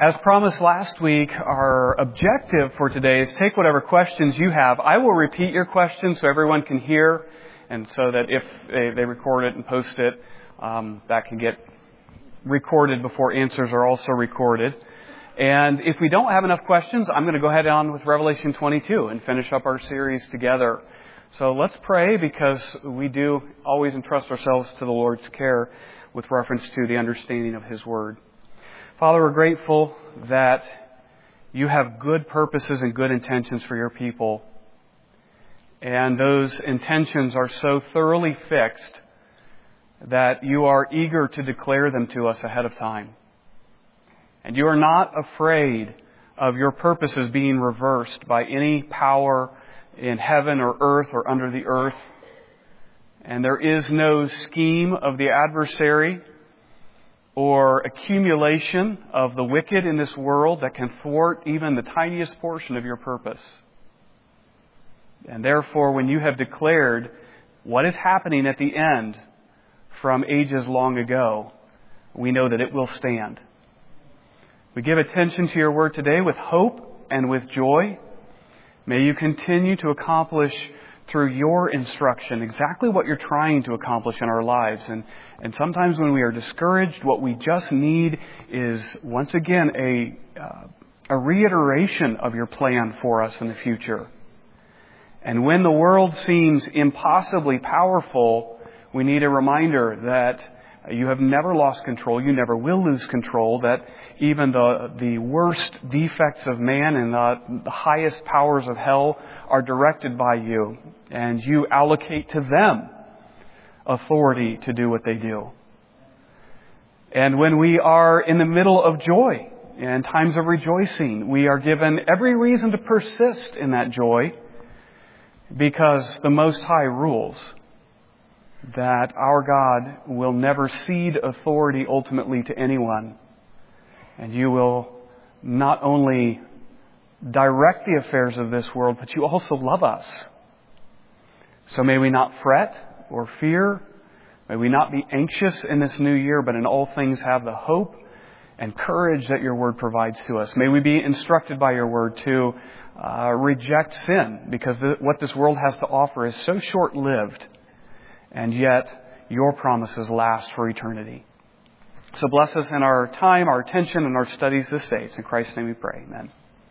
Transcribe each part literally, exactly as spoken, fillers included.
As promised last week, our objective for today is take whatever questions you have. I will repeat your questions so everyone can hear, and so that if they, they record it and post it, um, that can get recorded before answers are also recorded. And if we don't have enough questions, I'm going to go ahead on with Revelation twenty-two and finish up our series together. So let's pray, because we do always entrust ourselves to the Lord's care with reference to the understanding of His Word. Father, we're grateful that you have good purposes and good intentions for your people. And those intentions are so thoroughly fixed that you are eager to declare them to us ahead of time. And you are not afraid of your purposes being reversed by any power in heaven or earth or under the earth. And there is no scheme of the adversary or accumulation of the wicked in this world that can thwart even the tiniest portion of your purpose. And therefore, when you have declared what is happening at the end from ages long ago, we know that it will stand. We give attention to your word today with hope and with joy. May you continue to accomplish through your instruction exactly what you're trying to accomplish in our lives. And, and sometimes when we are discouraged, what we just need is, once again, a, uh, a reiteration of your plan for us in the future. And when the world seems impossibly powerful, we need a reminder that you have never lost control. You never will lose control. That even the the worst defects of man and the, the highest powers of hell are directed by you. And you allocate to them authority to do what they do. And when we are in the middle of joy and times of rejoicing, we are given every reason to persist in that joy, because the Most High rules. That our God will never cede authority ultimately to anyone. And you will not only direct the affairs of this world, but you also love us. So may we not fret or fear. May we not be anxious in this new year, but in all things have the hope and courage that your word provides to us. May we be instructed by your word to uh, reject sin, because the, what this world has to offer is so short-lived. And yet, your promises last for eternity. So bless us in our time, our attention, and our studies this day. It's in Christ's name we pray. Amen.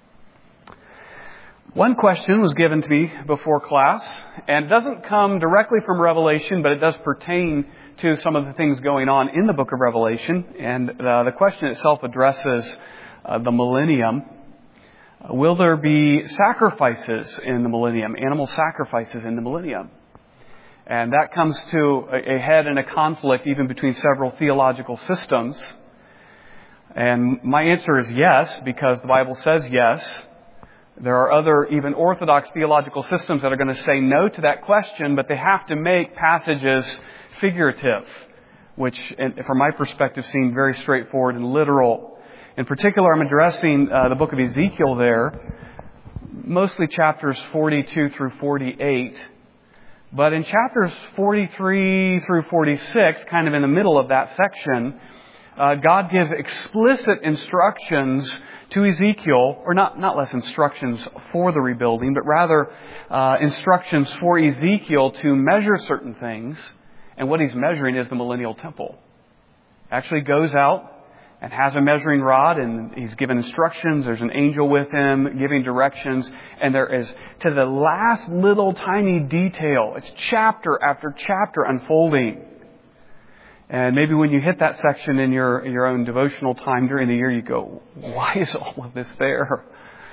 One question was given to me before class, and it doesn't come directly from Revelation, but it does pertain to some of the things going on in the book of Revelation. And uh, the question itself addresses uh, the millennium. Will there be sacrifices in the millennium, animal sacrifices in the millennium? And that comes to a head and a conflict even between several theological systems. And my answer is yes, because the Bible says yes. There are other, even orthodox theological systems that are going to say no to that question, but they have to make passages figurative, which, from my perspective, seem very straightforward and literal. In particular, I'm addressing uh, the book of Ezekiel there, mostly chapters forty-two through forty-eight. But in chapters forty-three through forty-six, kind of in the middle of that section, uh, God gives explicit instructions to Ezekiel, or not, not less instructions for the rebuilding, but rather uh, instructions for Ezekiel to measure certain things. And what he's measuring is the millennial temple. Actually goes out and has a measuring rod, and he's given instructions. There's an angel with him giving directions. And there is, to the last little tiny detail, it's chapter after chapter unfolding. And maybe when you hit that section in your, your own devotional time during the year, you go, why is all of this there?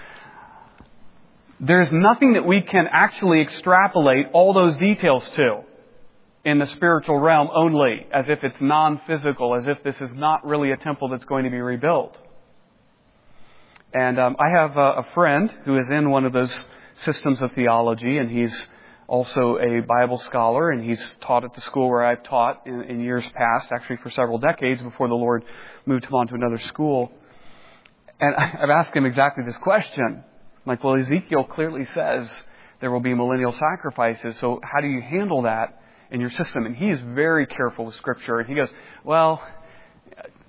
There's nothing that we can actually extrapolate all those details to in the spiritual realm only, as if it's non-physical, as if this is not really a temple that's going to be rebuilt. And um, I have a, a friend who is in one of those systems of theology, and he's also a Bible scholar, and he's taught at the school where I've taught in, in years past, actually for several decades before the Lord moved him on to another school. And I've asked him exactly this question. I'm like, well, Ezekiel clearly says there will be millennial sacrifices, so how do you handle that in your system? And he is very careful with Scripture. And he goes, well,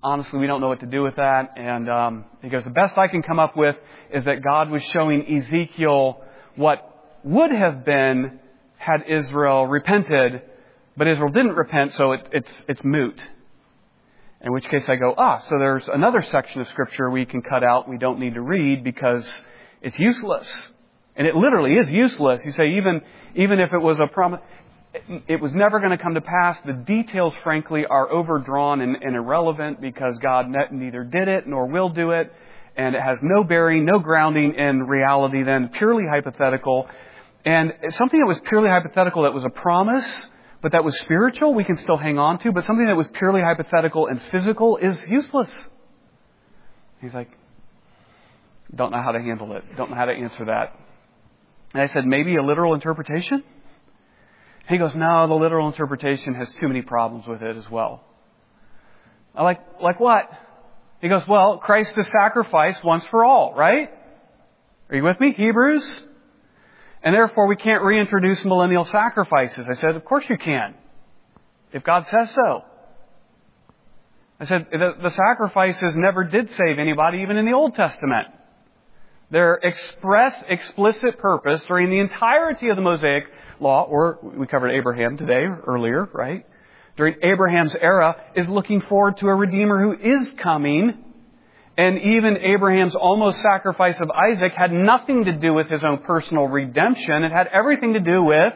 honestly, we don't know what to do with that. And um, he goes, the best I can come up with is that God was showing Ezekiel what would have been had Israel repented, but Israel didn't repent, so it, it's it's moot. In which case I go, ah, so there's another section of Scripture we can cut out, we don't need to read because it's useless. And it literally is useless. You say, even even if it was a promise, it, it was never going to come to pass. The details, frankly, are overdrawn and, and irrelevant because God ne- neither did it nor will do it. And it has no bearing, no grounding in reality then, purely hypothetical. And something that was purely hypothetical that was a promise, but that was spiritual, we can still hang on to. But something that was purely hypothetical and physical is useless. He's like, don't know how to handle it. Don't know how to answer that. And I said, maybe a literal interpretation? He goes, no, the literal interpretation has too many problems with it as well. I'm like, like what? He goes, well, Christ is sacrificed once for all, right? Are you with me? Hebrews? And therefore we can't reintroduce millennial sacrifices. I said, of course you can. If God says so. I said, the, the sacrifices never did save anybody, even in the Old Testament. Their express, explicit purpose during the entirety of the Mosaic Law, or we covered Abraham today, earlier, right? During Abraham's era, is looking forward to a Redeemer who is coming. And even Abraham's almost sacrifice of Isaac had nothing to do with his own personal redemption. It had everything to do with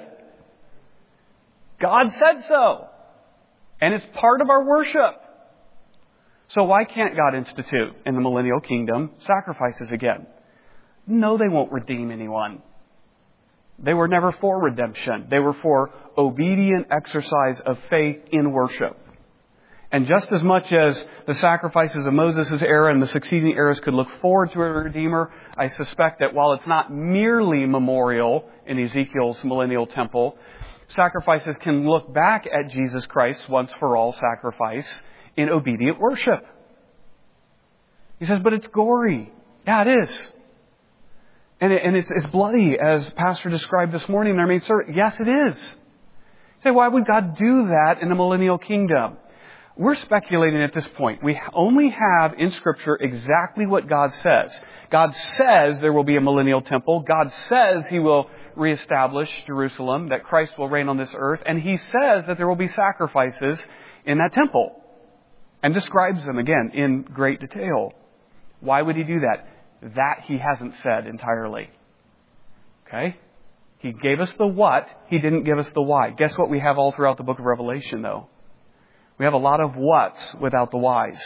God said so. And it's part of our worship. So why can't God institute in the millennial kingdom sacrifices again? No, they won't redeem anyone. They were never for redemption. They were for obedient exercise of faith in worship. And just as much as the sacrifices of Moses' era and the succeeding eras could look forward to a Redeemer, I suspect that while it's not merely memorial in Ezekiel's millennial temple, sacrifices can look back at Jesus Christ's once-for-all sacrifice in obedient worship. He says, but it's gory. Yeah, it is. And, it, and it's, it's bloody, as Pastor described this morning in our main service. Yes, it is. You say, why would God do that in the millennial kingdom? We're speculating at this point. We only have in Scripture exactly what God says. God says there will be a millennial temple. God says He will reestablish Jerusalem, that Christ will reign on this earth. And He says that there will be sacrifices in that temple. And describes them, again, in great detail. Why would He do that? That He hasn't said entirely. Okay? He gave us the what. He didn't give us the why. Guess what we have all throughout the book of Revelation, though? We have a lot of whats without the whys.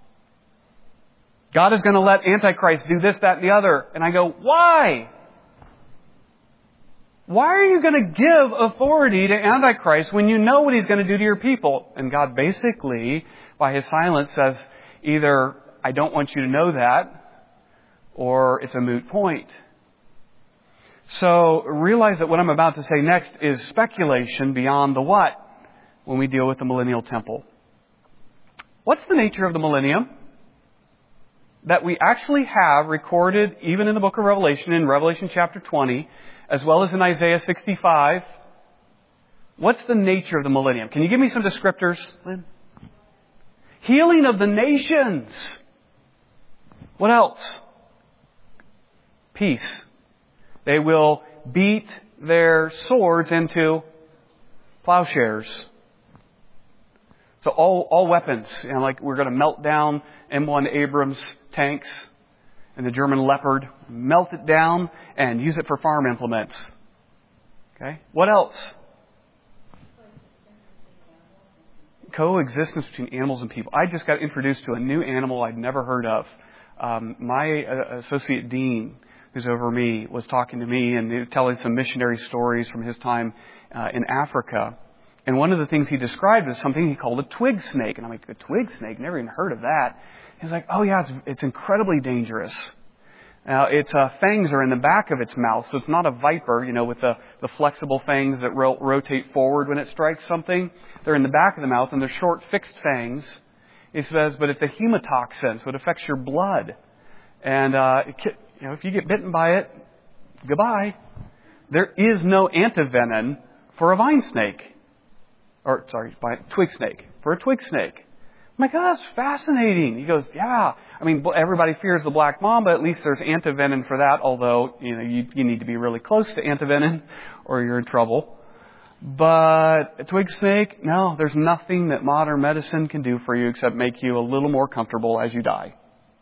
God is going to let Antichrist do this, that, and the other. And I go, why? Why are you going to give authority to Antichrist when you know what he's going to do to your people? And God basically, by His silence, says either, I don't want you to know that, or it's a moot point. So realize that what I'm about to say next is speculation beyond the what when we deal with the millennial temple. What's the nature of the millennium? That we actually have recorded even in the book of Revelation, in Revelation chapter twenty, as well as in Isaiah sixty-five. What's the nature of the millennium? Can you give me some descriptors, Lynn? Healing of the nations. What else? Peace. They will beat their swords into plowshares. So all, all weapons, you know, like we're going to melt down M one Abrams tanks and the German Leopard, melt it down and use it for farm implements. Okay? What else? Coexistence between animals and people. I just got introduced to a new animal I'd never heard of. Um, my uh, associate dean, who's over me, was talking to me and telling some missionary stories from his time uh, in Africa. And one of the things he described was something he called a twig snake. And I'm like, a twig snake? Never even heard of that. He's like, oh yeah, it's, it's incredibly dangerous. Now, its uh, fangs are in the back of its mouth, so it's not a viper, you know, with the, the flexible fangs that ro- rotate forward when it strikes something. They're in the back of the mouth, and they're short, fixed fangs. He says, but it's a hemotoxin, so it affects your blood. And, uh, it, you know, if you get bitten by it, goodbye. There is no antivenom for a vine snake. Or, sorry, by a twig snake. For a twig snake. I'm like, oh, that's fascinating. He goes, yeah. I mean, everybody fears the black mamba. At least there's antivenin for that, although, you know, you, you need to be really close to antivenin or you're in trouble. But a twig snake, no, there's nothing that modern medicine can do for you except make you a little more comfortable as you die.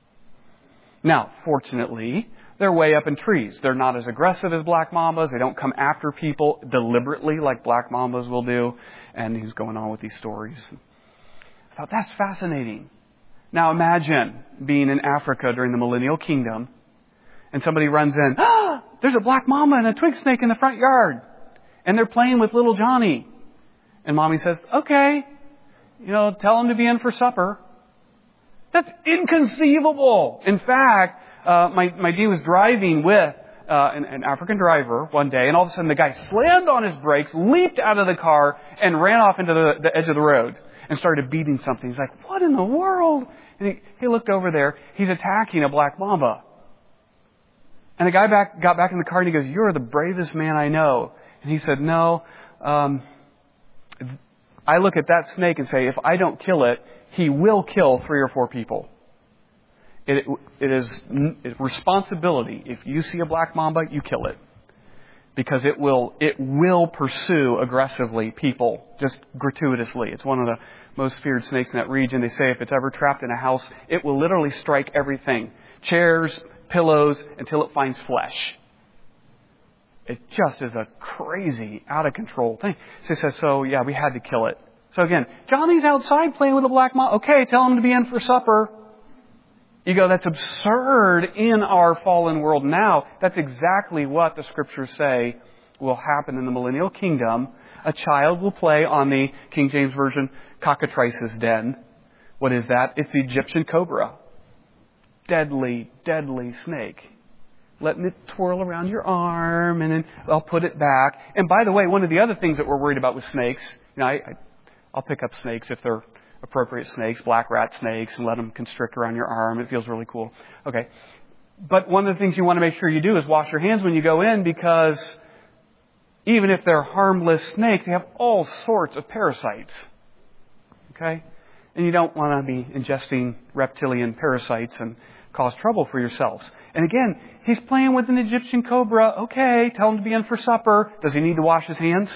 Now, fortunately, they're way up in trees. They're not as aggressive as black mambas. They don't come after people deliberately like black mambas will do. And he's going on with these stories. I thought, that's fascinating. Now imagine being in Africa during the Millennial Kingdom and somebody runs in, ah, there's a black mamba and a twig snake in the front yard. And they're playing with little Johnny. And Mommy says, okay, you know, tell him to be in for supper. That's inconceivable. In fact, uh, my, my dee was driving with uh, an, an African driver one day, and all of a sudden the guy slammed on his brakes, leaped out of the car, and ran off into the, the edge of the road and started beating something. He's like, what in the world? And he, he looked over there. He's attacking a black mamba. And the guy back, got back in the car and he goes, you're the bravest man I know. And he said, no, um, I look at that snake and say, if I don't kill it, he will kill three or four people. It, it is a responsibility. If you see a black mamba, you kill it. Because it will, it will pursue aggressively people, just gratuitously. It's one of the most feared snakes in that region. They say if it's ever trapped in a house, it will literally strike everything. Chairs, pillows, until it finds flesh. It just is a crazy, out of control thing. So he says, so yeah, we had to kill it. So again, Johnny's outside playing with a black mamba. Okay, tell him to be in for supper. You go, that's absurd in our fallen world now. That's exactly what the Scriptures say will happen in the Millennial Kingdom. A child will play on the King James Version cockatrice's den. What is that? It's the Egyptian cobra. Deadly, deadly snake. Letting it twirl around your arm, and then I'll put it back. And by the way, one of the other things that we're worried about with snakes, you know, I, I, I'll pick up snakes if they're appropriate snakes, black rat snakes, and let them constrict around your arm. It feels really cool. Okay. But one of the things you want to make sure you do is wash your hands when you go in, because even if they're harmless snakes, they have all sorts of parasites. Okay? And you don't want to be ingesting reptilian parasites and cause trouble for yourselves. And again, he's playing with an Egyptian cobra. Okay, tell him to be in for supper. Does he need to wash his hands?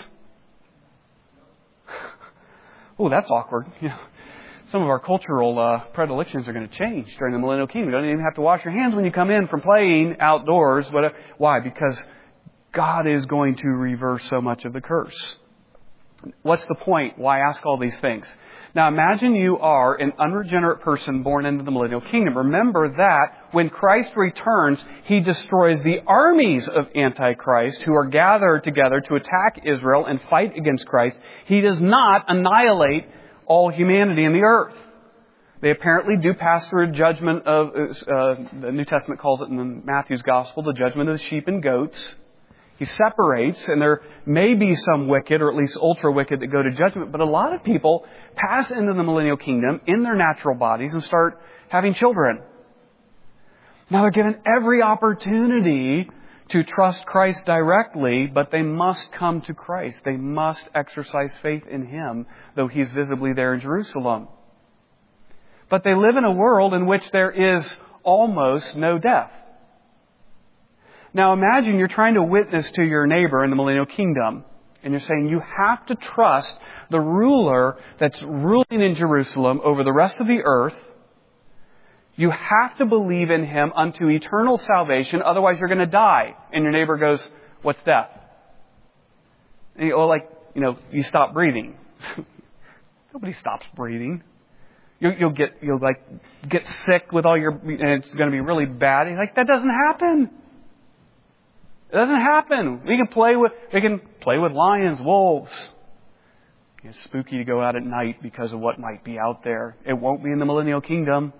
Oh, that's awkward. You know, some of our cultural uh, predilections are going to change during the Millennial Kingdom. You don't even have to wash your hands when you come in from playing outdoors. Whatever. Why? Because God is going to reverse so much of the curse. What's the point? Why ask all these things? Now imagine you are an unregenerate person born into the Millennial Kingdom. Remember that when Christ returns, He destroys the armies of Antichrist who are gathered together to attack Israel and fight against Christ. He does not annihilate all humanity in the earth. They apparently do pass through a judgment of, uh, the New Testament calls it in Matthew's Gospel, the judgment of the sheep and goats. He separates, and there may be some wicked, or at least ultra-wicked, that go to judgment. But a lot of people pass into the Millennial Kingdom in their natural bodies and start having children. Now they're given every opportunity to trust Christ directly, but they must come to Christ. They must exercise faith in Him, though He's visibly there in Jerusalem. But they live in a world in which there is almost no death. Now imagine you're trying to witness to your neighbor in the Millennial Kingdom. And you're saying you have to trust the ruler that's ruling in Jerusalem over the rest of the earth. You have to believe in Him unto eternal salvation. Otherwise you're going to die. And your neighbor goes, what's death? And you go, like, you know, you stop breathing. Nobody stops breathing. You'll, you'll get, you'll like, get sick with all your, and it's going to be really bad. You're like, that doesn't happen. It doesn't happen. We can play with we can play with lions, wolves. It's spooky to go out at night because of what might be out there. It won't be in the Millennial Kingdom.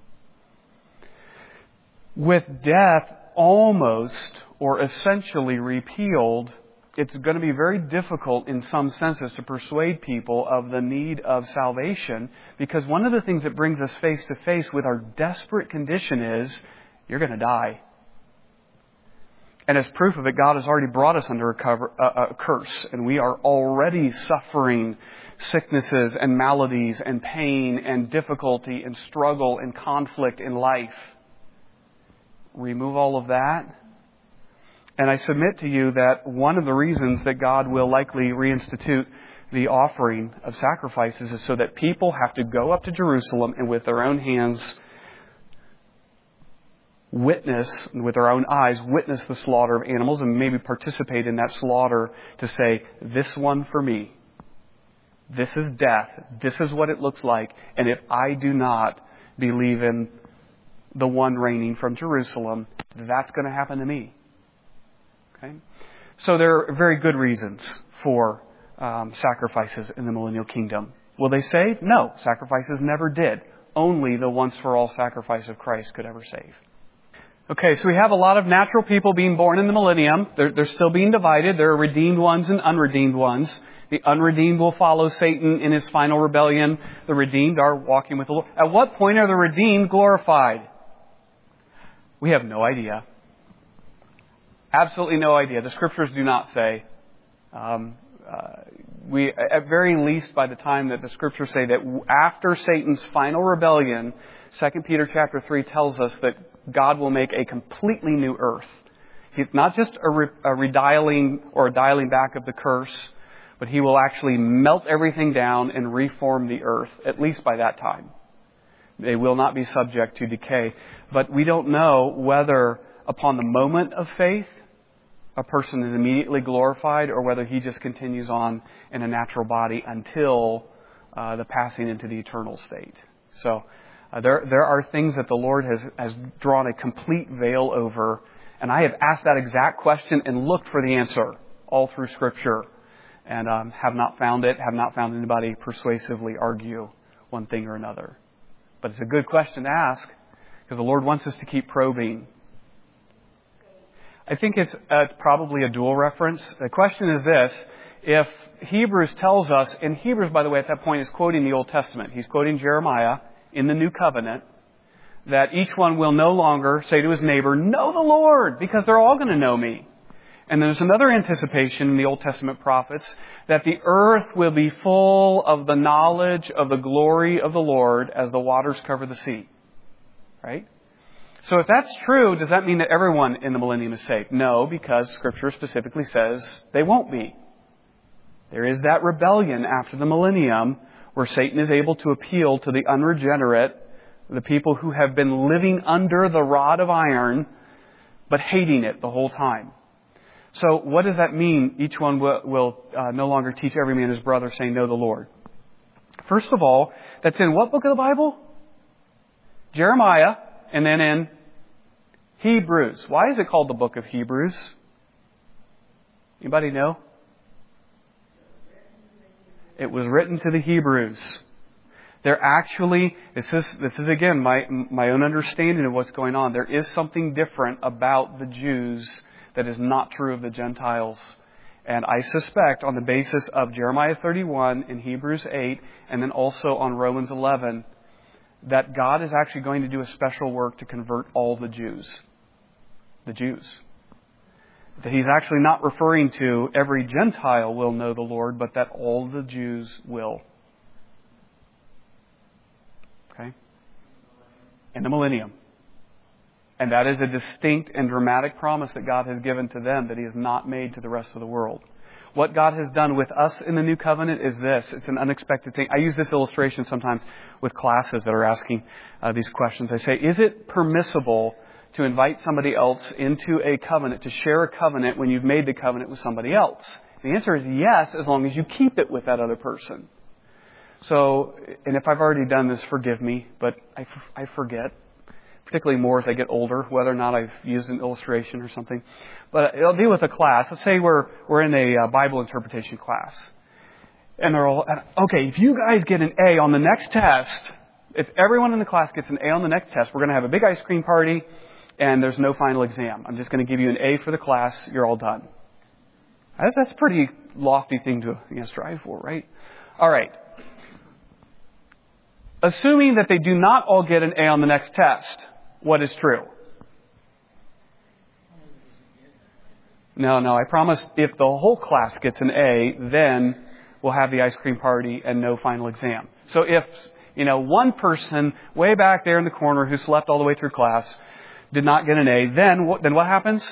With death almost or essentially repealed, it's going to be very difficult in some senses to persuade people of the need of salvation, because one of the things that brings us face to face with our desperate condition is you're going to die. And as proof of it, God has already brought us under a, cover, a, a curse, and we are already suffering sicknesses and maladies and pain and difficulty and struggle and conflict in life. Remove all of that. And I submit to you that one of the reasons that God will likely reinstitute the offering of sacrifices is so that people have to go up to Jerusalem and with their own hands witness, with their own eyes, witness the slaughter of animals and maybe participate in that slaughter to say, this one for me. This is death. This is what it looks like. And if I do not believe in the one reigning from Jerusalem, that's going to happen to me. Okay? So there are very good reasons for um, sacrifices in the millennial kingdom. Will they save? No. Sacrifices never did. Only the once-for-all sacrifice of Christ could ever save. Okay, so we have a lot of natural people being born in the millennium. They're, they're still being divided. There are redeemed ones and unredeemed ones. The unredeemed will follow Satan in his final rebellion. The redeemed are walking with the Lord. At what point are the redeemed glorified? We have no idea. Absolutely no idea. The Scriptures do not say. Um, uh, we, at very least, by the time that the Scriptures say that after Satan's final rebellion, Second Peter chapter three tells us that God will make a completely new earth. He's not just a, re, a redialing or a dialing back of the curse, but He will actually melt everything down and reform the earth, at least by that time. They will not be subject to decay. But we don't know whether upon the moment of faith, a person is immediately glorified or whether he just continues on in a natural body until uh, the passing into the eternal state. So uh, there there are things that the Lord has, has drawn a complete veil over. And I have asked that exact question and looked for the answer all through Scripture and um, have not found it, have not found anybody persuasively argue one thing or another. But it's a good question to ask because the Lord wants us to keep probing. I think it's uh, probably a dual reference. The question is this. If Hebrews tells us, and Hebrews, by the way, at that point is quoting the Old Testament. He's quoting Jeremiah in the New Covenant, that each one will no longer say to his neighbor, know the Lord, because they're all going to know me. And there's another anticipation in the Old Testament prophets that the earth will be full of the knowledge of the glory of the Lord as the waters cover the sea. Right? So if that's true, does that mean that everyone in the millennium is saved? No, because Scripture specifically says they won't be. There is that rebellion after the millennium where Satan is able to appeal to the unregenerate, the people who have been living under the rod of iron, but hating it the whole time. So what does that mean? Each one will, will uh, no longer teach every man his brother, saying, know the Lord. First of all, that's in what book of the Bible? Jeremiah. And then in Hebrews. Why is it called the book of Hebrews? Anybody know? It was written to the Hebrews. They're actually, this is, this is again my, my own understanding of what's going on. There is something different about the Jews that is not true of the Gentiles. And I suspect on the basis of Jeremiah thirty-one and Hebrews eight, and then also on Romans eleven, that God is actually going to do a special work to convert all the Jews. The Jews. That He's actually not referring to every Gentile will know the Lord, but that all the Jews will. Okay? In the millennium. And that is a distinct and dramatic promise that God has given to them that He has not made to the rest of the world. What God has done with us in the new covenant is this. It's an unexpected thing. I use this illustration sometimes with classes that are asking uh, these questions. I say, is it permissible to invite somebody else into a covenant, to share a covenant when you've made the covenant with somebody else? The answer is yes, as long as you keep it with that other person. So, and if I've already done this, forgive me, but I, I forget. Particularly more as I get older, whether or not I've used an illustration or something. But I'll deal with a class. Let's say we're we're in a uh, Bible interpretation class. And they're all, okay, if you guys get an A on the next test, if everyone in the class gets an A on the next test, we're going to have a big ice cream party and there's no final exam. I'm just going to give you an A for the class. You're all done. That's, that's a pretty lofty thing to you know, strive for, right? All right. Assuming that they do not all get an A on the next test, what is true? No, no, I promise if the whole class gets an A, then we'll have the ice cream party and no final exam. So if, you know, one person way back there in the corner who slept all the way through class did not get an A, then what, then what happens?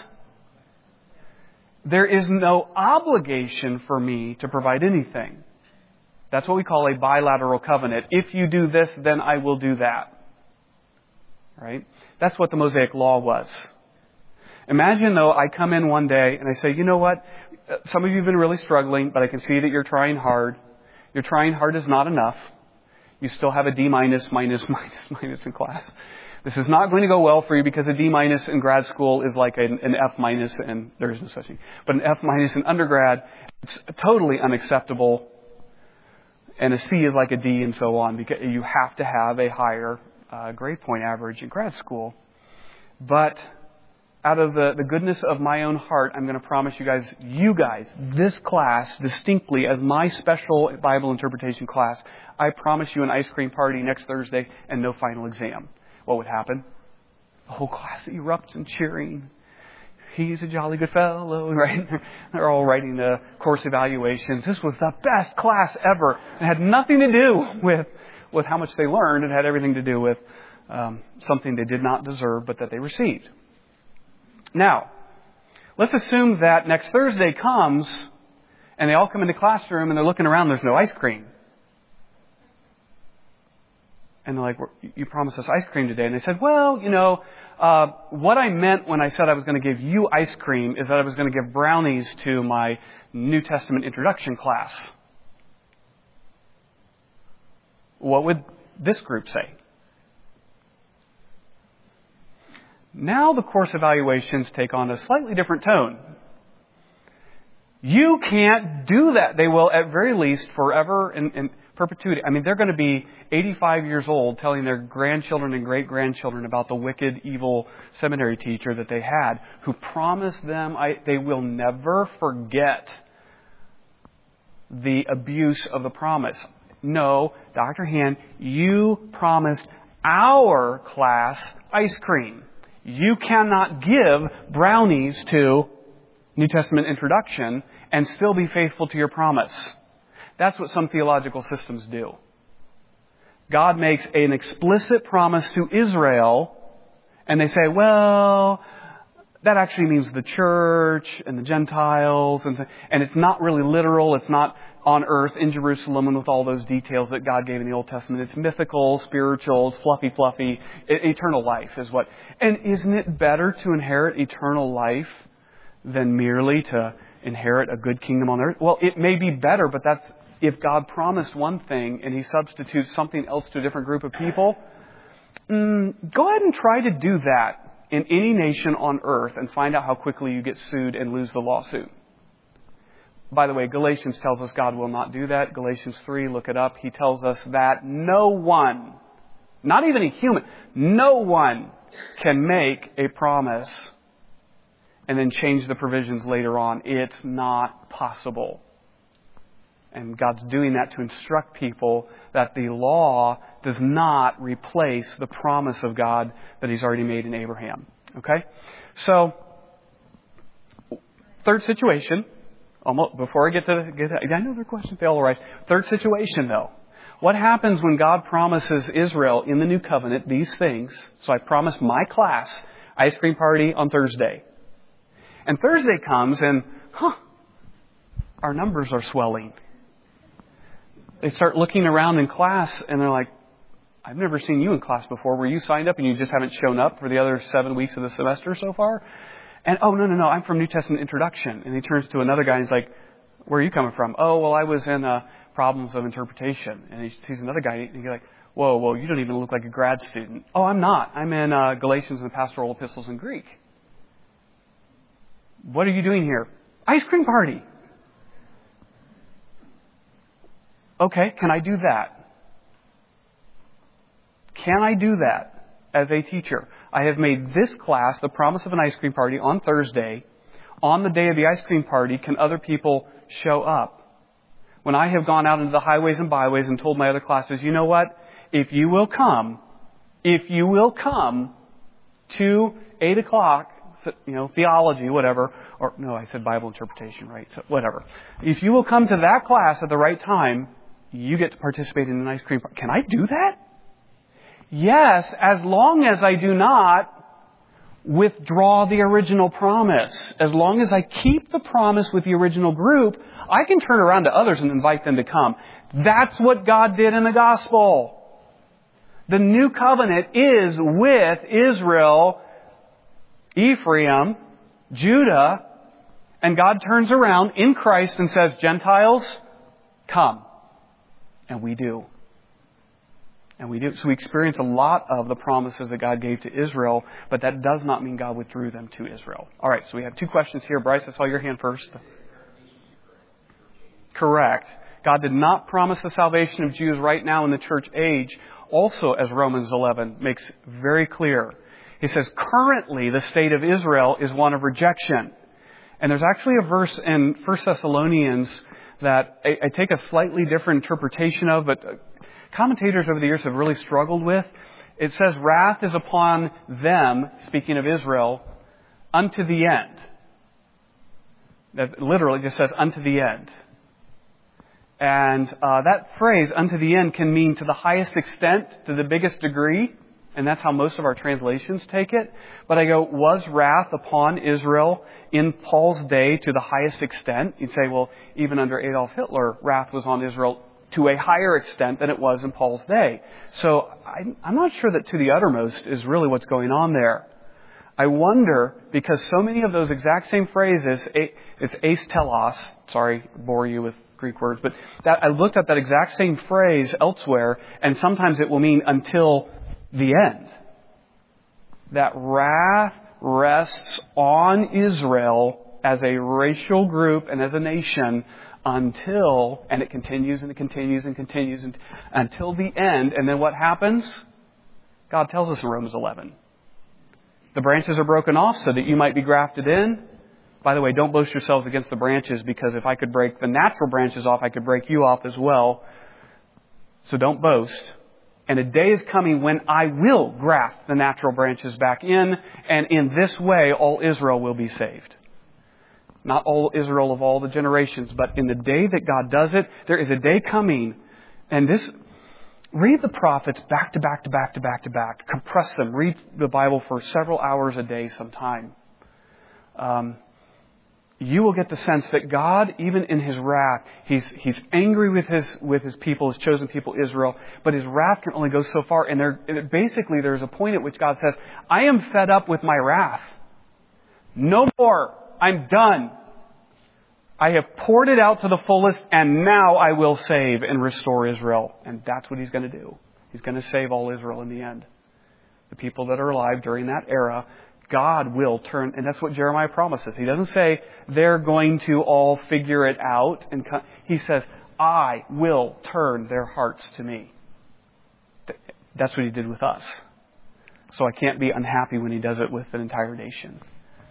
There is no obligation for me to provide anything. That's what we call a bilateral covenant. If you do this, then I will do that. Right? That's what the Mosaic Law was. Imagine, though, I come in one day and I say, you know what? Some of you have been really struggling, but I can see that you're trying hard. Your trying hard is not enough. You still have a D minus, minus, minus, minus in class. This is not going to go well for you because a D minus in grad school is like an, an F minus, and there is no such thing. But an F minus in undergrad, it's totally unacceptable. And a C is like a D and so on, because you have to have a higher uh, grade point average in grad school. But out of the, the goodness of my own heart, I'm going to promise you guys, you guys, this class distinctly as my special Bible interpretation class, I promise you an ice cream party next Thursday and no final exam. What would happen? The whole class erupts in cheering. He's a jolly good fellow, right? They're all writing the course evaluations. This was the best class ever. It had nothing to do with, with how much they learned. It had everything to do with um, something they did not deserve, but that they received. Now, let's assume that next Thursday comes and they all come into the classroom and they're looking around. There's no ice cream. And they're like, you promised us ice cream today. And they said, well, you know, uh, what I meant when I said I was going to give you ice cream is that I was going to give brownies to my New Testament introduction class. What would this group say? Now the course evaluations take on a slightly different tone. You can't do that. They will, at very least, forever and, and perpetuity. I mean, they're going to be eighty-five years old telling their grandchildren and great-grandchildren about the wicked, evil seminary teacher that they had who promised them I, they will never forget the abuse of the promise. No, Doctor Hand, you promised our class ice cream. You cannot give brownies to New Testament introduction and still be faithful to your promise. That's what some theological systems do. God makes an explicit promise to Israel, and they say, well, that actually means the church and the Gentiles, and, and it's not really literal. It's not on earth in Jerusalem and with all those details that God gave in the Old Testament. It's mythical, spiritual, fluffy, fluffy. Eternal life is what. And isn't it better to inherit eternal life than merely to inherit a good kingdom on earth? Well, it may be better, but that's if God promised one thing and He substitutes something else to a different group of people. Mm, go ahead and try to do that in any nation on earth and find out how quickly you get sued and lose the lawsuit. By the way, Galatians tells us God will not do that. Galatians three, look it up. He tells us that no one, not even a human, no one can make a promise and then change the provisions later on. It's not possible. And God's doing that to instruct people that the law does not replace the promise of God that He's already made in Abraham. Okay? So, third situation. Almost, before I get to get to, I know there are questions, they all arise. Third situation, though. What happens when God promises Israel in the new covenant these things? So I promised my class ice cream party on Thursday. And Thursday comes and, huh, our numbers are swelling. They start looking around in class and they're like, I've never seen you in class before. Were you signed up and you just haven't shown up for the other seven weeks of the semester so far? And, oh, no, no, no, I'm from New Testament Introduction. And he turns to another guy and he's like, where are you coming from? Oh, well, I was in uh, Problems of Interpretation. And he sees another guy and he's like, whoa, whoa, you don't even look like a grad student. Oh, I'm not. I'm in uh, Galatians and the Pastoral Epistles in Greek. What are you doing here? Ice cream party. Okay, can I do that? Can I do that as a teacher? I have made this class the promise of an ice cream party on Thursday. On the day of the ice cream party, can other people show up? When I have gone out into the highways and byways and told my other classes, you know what? If you will come, if you will come to eight o'clock, you know, theology, whatever, or no, I said Bible interpretation, right? So whatever. If you will come to that class at the right time, you get to participate in an ice cream party. Can I do that? Yes, as long as I do not withdraw the original promise. As long as I keep the promise with the original group, I can turn around to others and invite them to come. That's what God did in the gospel. The new covenant is with Israel, Ephraim, Judah, and God turns around in Christ and says, Gentiles, come. And we do. And we do. So we experience a lot of the promises that God gave to Israel, but that does not mean God withdrew them to Israel. All right, so we have two questions here. Bryce, I saw your hand first. Correct. God did not promise the salvation of Jews right now in the church age, also as Romans eleven makes very clear. He says, currently the state of Israel is one of rejection. And there's actually a verse in First Thessalonians that I, I take a slightly different interpretation of, but commentators over the years have really struggled with. It says, wrath is upon them, speaking of Israel, unto the end. That literally just says, unto the end. And uh, that phrase, unto the end, can mean to the highest extent, to the biggest degree. And that's how most of our translations take it. But I go, was wrath upon Israel in Paul's day to the highest extent? You'd say, well, even under Adolf Hitler, wrath was on Israel to a higher extent than it was in Paul's day. So I'm not sure that to the uttermost is really what's going on there. I wonder, because so many of those exact same phrases, it's eis telos, sorry, bore you with Greek words, but that I looked at that exact same phrase elsewhere, and sometimes it will mean until the end. That wrath rests on Israel as a racial group and as a nation until, and it continues and it continues and continues and, until the end. And then what happens? God tells us in Romans eleven. The branches are broken off so that you might be grafted in. By the way, don't boast yourselves against the branches, because if I could break the natural branches off, I could break you off as well. So don't boast. And a day is coming when I will graft the natural branches back in, and in this way all Israel will be saved. Not all Israel of all the generations, but in the day that God does it, there is a day coming. And this, read the prophets back to back to back to back to back. Compress them. Read the Bible for several hours a day sometime. Um, you will get the sense that God, even in His wrath, He's He's angry with His with His people, His chosen people, Israel. But His wrath can only go so far. And there, basically, there's a point at which God says, I am fed up with my wrath. No more. I'm done. I have poured it out to the fullest, and now I will save and restore Israel. And that's what He's going to do. He's going to save all Israel in the end. The people that are alive during that era, God will turn, and that's what Jeremiah promises. He doesn't say they're going to all figure it out. And He says, I will turn their hearts to me. That's what He did with us. So I can't be unhappy when He does it with an entire nation.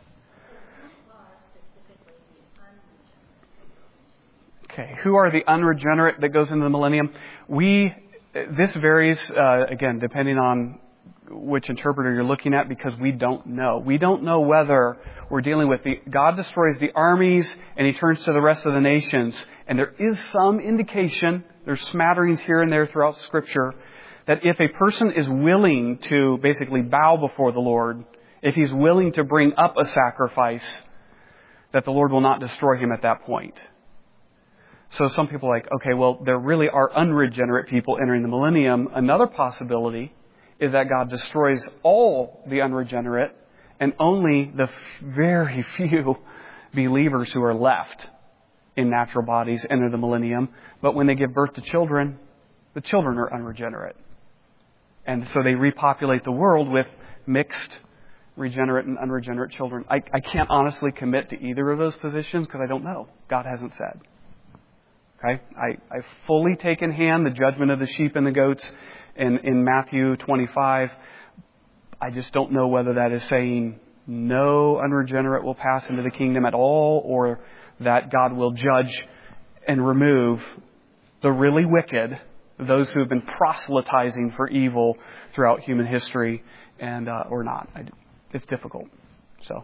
Okay, who are the unregenerate that goes into the millennium? We, this varies, uh, again, depending on which interpreter you're looking at, because we don't know. We don't know whether we're dealing with the, God destroys the armies and He turns to the rest of the nations. And there is some indication, there's smatterings here and there throughout Scripture, that if a person is willing to basically bow before the Lord, if he's willing to bring up a sacrifice, that the Lord will not destroy him at that point. So some people are like, okay, well, there really are unregenerate people entering the millennium. Another possibility is that God destroys all the unregenerate and only the very few believers who are left in natural bodies enter the millennium. But when they give birth to children, the children are unregenerate. And so they repopulate the world with mixed regenerate and unregenerate children. I, I can't honestly commit to either of those positions because I don't know. God hasn't said. Okay, I, I fully take in hand the judgment of the sheep and the goats in, in Matthew twenty-five. I just don't know whether that is saying no unregenerate will pass into the kingdom at all, or that God will judge and remove the really wicked, those who have been proselytizing for evil throughout human history, and uh, or not. I, it's difficult. So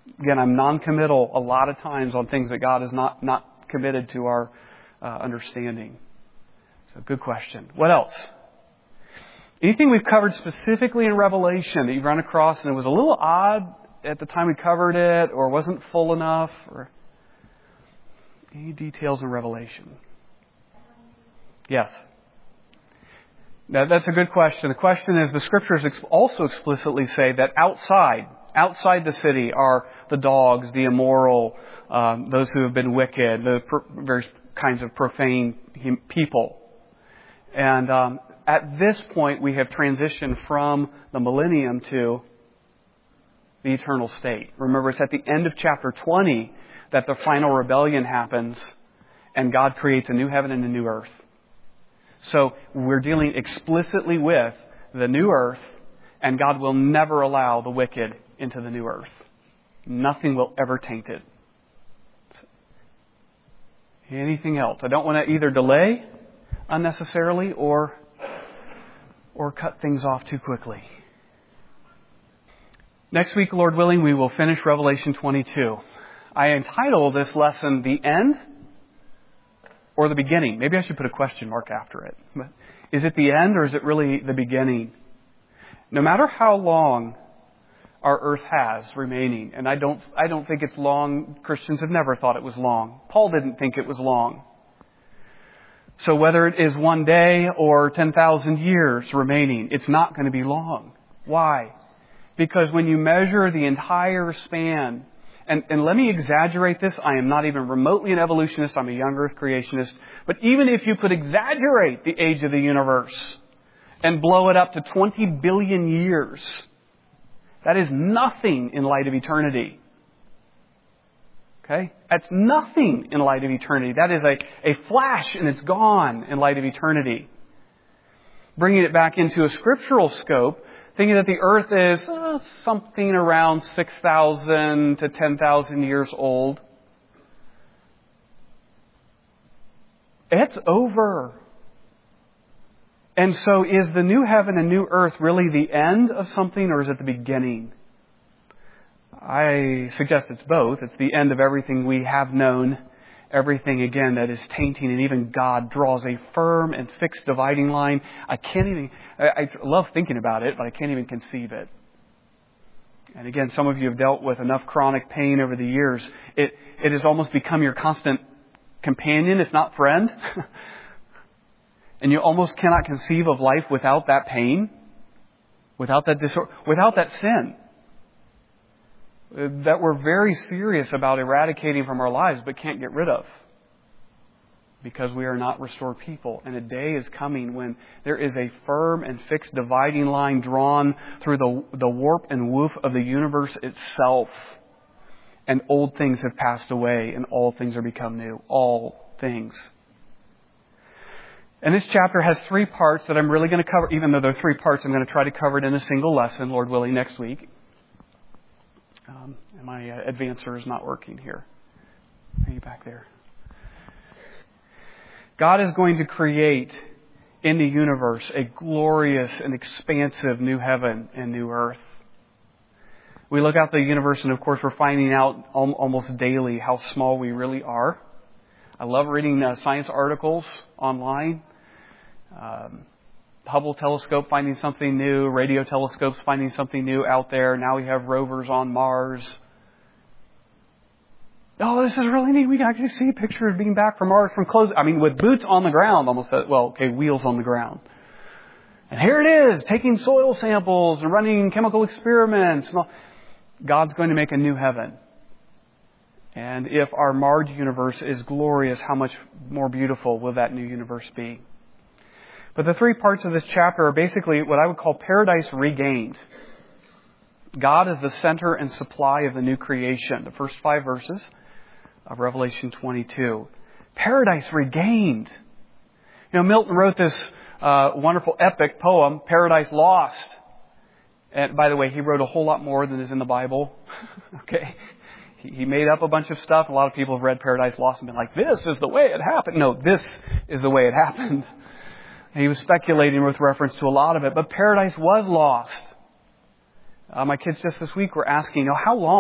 Again, I'm non-committal a lot of times on things that God is not, not committed to our uh, understanding. So good question. What else? Anything we've covered specifically in Revelation that you've run across and it was a little odd at the time we covered it or wasn't full enough? Or any details in Revelation? Yes. Now, that's a good question. The question is, the Scriptures also explicitly say that outside, outside the city are the dogs, the immoral, um, those who have been wicked, the per- various kinds of profane people. And um, at this point, we have transitioned from the millennium to the eternal state. Remember, it's at the end of chapter twenty that the final rebellion happens and God creates a new heaven and a new earth. So we're dealing explicitly with the new earth, and God will never allow the wicked into the new earth. Nothing will ever taint it. Anything else? I don't want to either delay unnecessarily or or cut things off too quickly. Next week, Lord willing, we will finish Revelation twenty-two. I entitle this lesson The End or the Beginning. Maybe I should put a question mark after it. Is it the end or is it really the beginning? No matter how long our earth has remaining, and I don't I don't think it's long. Christians have never thought it was long. Paul didn't think it was long. So whether it is one day or ten thousand years remaining, it's not going to be long. Why? Because when you measure the entire span, and, and let me exaggerate this, I am not even remotely an evolutionist, I'm a young earth creationist, but even if you could exaggerate the age of the universe and blow it up to twenty billion years, that is nothing in light of eternity. Okay? That's nothing in light of eternity. That is a, a flash and it's gone in light of eternity. Bringing it back into a scriptural scope, thinking that the earth is uh, something around six thousand to ten thousand years old. It's over. And so is the new heaven and new earth really the end of something or is it the beginning? I suggest it's both. It's the end of everything we have known, everything, again, that is tainting, and even God draws a firm and fixed dividing line. I can't even, I, I love thinking about it, but I can't even conceive it. And again, some of you have dealt with enough chronic pain over the years. It, it has almost become your constant companion, if not friend. And you almost cannot conceive of life without that pain, without that disorder, without that sin that we're very serious about eradicating from our lives but can't get rid of because we are not restored people. And a day is coming when there is a firm and fixed dividing line drawn through the, the warp and woof of the universe itself. And old things have passed away and all things are become new. All things. And this chapter has three parts that I'm really going to cover. Even though there are three parts, I'm going to try to cover it in a single lesson, Lord willing, next week. Um, and my uh, advancer is not working here. Are you back there? God is going to create in the universe a glorious and expansive new heaven and new earth. We look out the universe and, of course, we're finding out al- almost daily how small we really are. I love reading uh, science articles online. Um, Hubble telescope finding something new, radio telescopes finding something new out there. Now we have rovers on Mars. Oh, this is really neat. We can actually see a picture of being back from Mars from close. I mean, with boots on the ground, almost, well, okay, wheels on the ground. And here it is, taking soil samples and running chemical experiments. And all. God's going to make a new heaven. And if our marred universe is glorious, how much more beautiful will that new universe be? But the three parts of this chapter are basically what I would call paradise regained. God is the center and supply of the new creation. The first five verses of Revelation twenty-two. Paradise regained. You know, Milton wrote this uh, wonderful epic poem, Paradise Lost. And by the way, he wrote a whole lot more than is in the Bible. Okay? He, he made up a bunch of stuff. A lot of people have read Paradise Lost and been like, this is the way it happened. No, this is the way it happened. He was speculating with reference to a lot of it, but paradise was lost. Uh, my kids just this week were asking, you know, how long?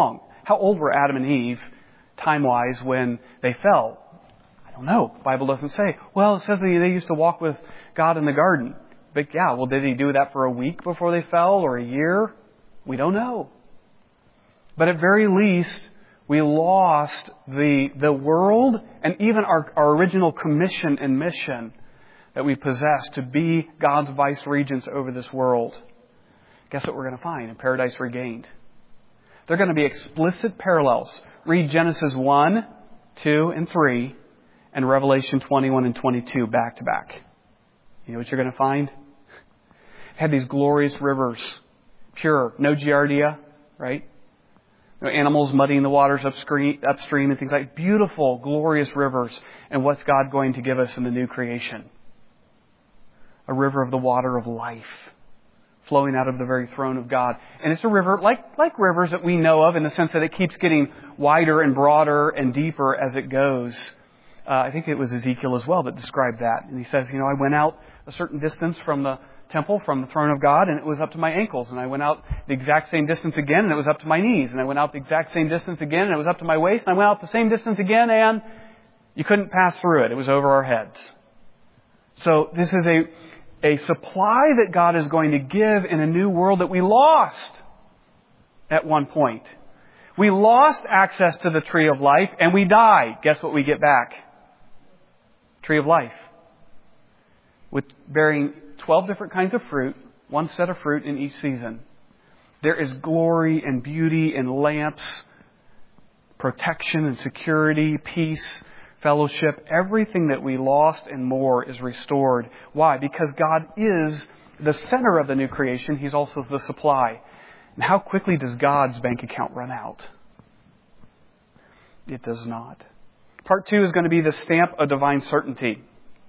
How old were Adam and Eve, time-wise, when they fell? I don't know. The Bible doesn't say. Well, it says that they used to walk with God in the garden. But yeah, well, did he do that for a week before they fell or a year? We don't know. But at very least, we lost the, the world and even our, our original commission and mission that we possess to be God's vice regents over this world. Guess what we're going to find in Paradise Regained? There are going to be explicit parallels. Read Genesis one, two, and three, and Revelation twenty-one and twenty-two back to back. You know what you're going to find? It had these glorious rivers, pure, no giardia, right? No animals muddying the waters upstream, upstream and things like beautiful, glorious rivers. And what's God going to give us in the new creation? A river of the water of life, flowing out of the very throne of God. And it's a river like, like rivers that we know of in the sense that it keeps getting wider and broader and deeper as it goes. Uh, I think it was Ezekiel as well that described that. And he says, you know, I went out a certain distance from the temple, from the throne of God, and it was up to my ankles. And I went out the exact same distance again, and it was up to my knees. And I went out the exact same distance again, and it was up to my waist. And I went out the same distance again, and you couldn't pass through it. It was over our heads. So this is a, a supply that God is going to give in a new world that we lost at one point. We lost access to the tree of life, and we died. Guess what we get back? Tree of life. With bearing twelve different kinds of fruit, one set of fruit in each season. There is glory and beauty and lamps, protection and security, peace, fellowship. Everything that we lost and more is restored. Why? Because God is the center of the new creation. He's also the supply. And how quickly does God's bank account run out? It does not. Part two is going to be the stamp of divine certainty.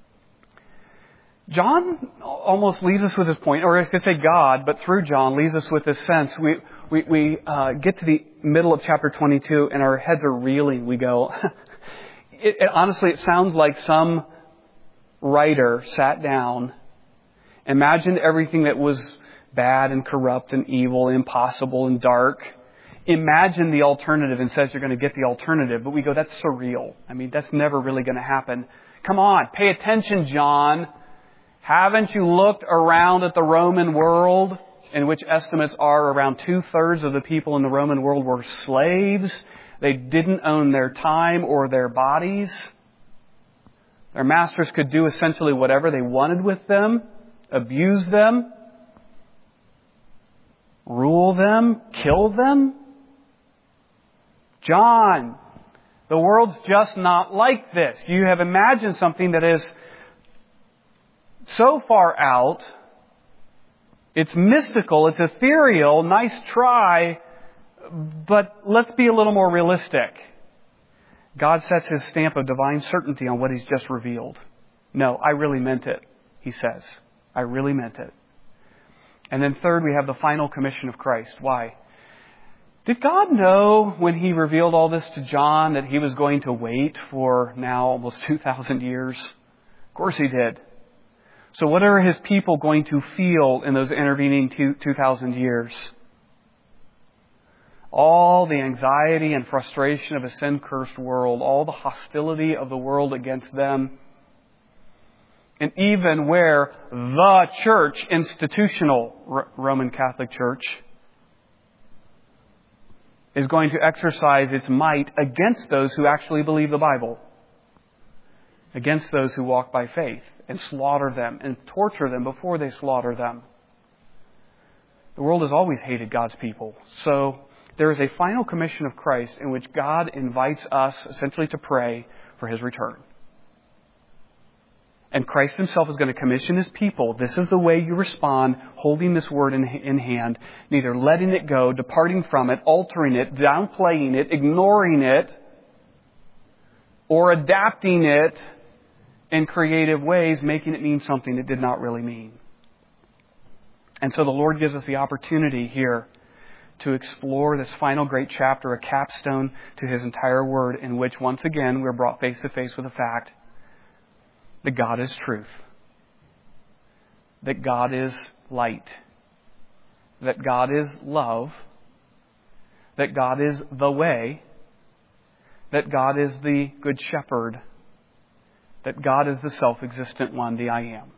John almost leaves us with this point, or I could say God, but through John leaves us with this sense. We we, we uh, get to the middle of chapter twenty-two and our heads are reeling. We go, it, it, honestly, it sounds like some writer sat down, imagined everything that was bad and corrupt and evil, and impossible and dark. Imagine the alternative and says you're going to get the alternative. But we go, that's surreal. I mean, that's never really going to happen. Come on, pay attention, John. Haven't you looked around at the Roman world, in which estimates are around two-thirds of the people in the Roman world were slaves? They didn't own their time or their bodies. Their masters could do essentially whatever they wanted with them, abuse them, rule them, kill them. John, the world's just not like this. You have imagined something that is so far out, it's mystical, it's ethereal, nice try, but let's be a little more realistic. God sets His stamp of divine certainty on what He's just revealed. No, I really meant it, He says. I really meant it. And then third, we have the final commission of Christ. Why? Did God know when He revealed all this to John that He was going to wait for now almost two thousand years? Of course He did. So what are His people going to feel in those intervening two thousand years? All the anxiety and frustration of a sin-cursed world, all the hostility of the world against them, and even where the church, institutional Roman Catholic Church, is going to exercise its might against those who actually believe the Bible, against those who walk by faith, and slaughter them and torture them before they slaughter them. The world has always hated God's people. So there is a final commission of Christ in which God invites us essentially to pray for His return. And Christ Himself is going to commission His people. This is the way you respond, holding this word in, in hand, neither letting it go, departing from it, altering it, downplaying it, ignoring it, or adapting it in creative ways, making it mean something it did not really mean. And so the Lord gives us the opportunity here to explore this final great chapter, a capstone to His entire word, in which once again we're brought face to face with the fact that God is truth, that God is light, that God is love, that God is the way, that God is the Good Shepherd, that God is the self-existent one, the I Am.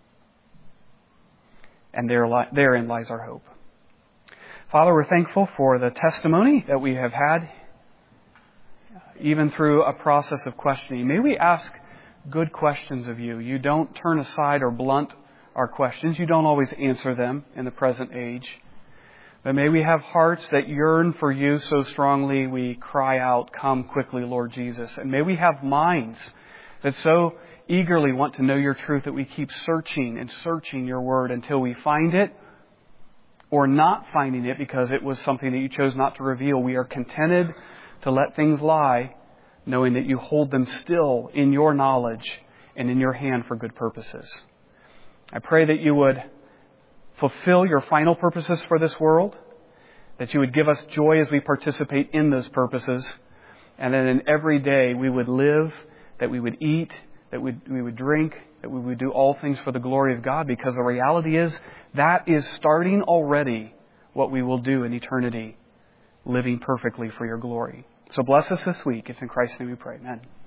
And there, therein lies our hope. Father, we're thankful for the testimony that we have had, even through a process of questioning. May we ask good questions of you. You don't turn aside or blunt our questions. You don't always answer them in the present age. But may we have hearts that yearn for you so strongly we cry out, "Come quickly, Lord Jesus." And may we have minds that so eagerly want to know your truth that we keep searching and searching your word until we find it, or not finding it because it was something that you chose not to reveal. We are contented to let things lie, knowing that you hold them still in your knowledge and in your hand for good purposes. I pray that you would fulfill your final purposes for this world, that you would give us joy as we participate in those purposes, and that in every day we would live, that we would eat, that we would drink, that we would do all things for the glory of God, because the reality is that is starting already what we will do in eternity, living perfectly for your glory. So bless us this week. It's in Christ's name we pray. Amen.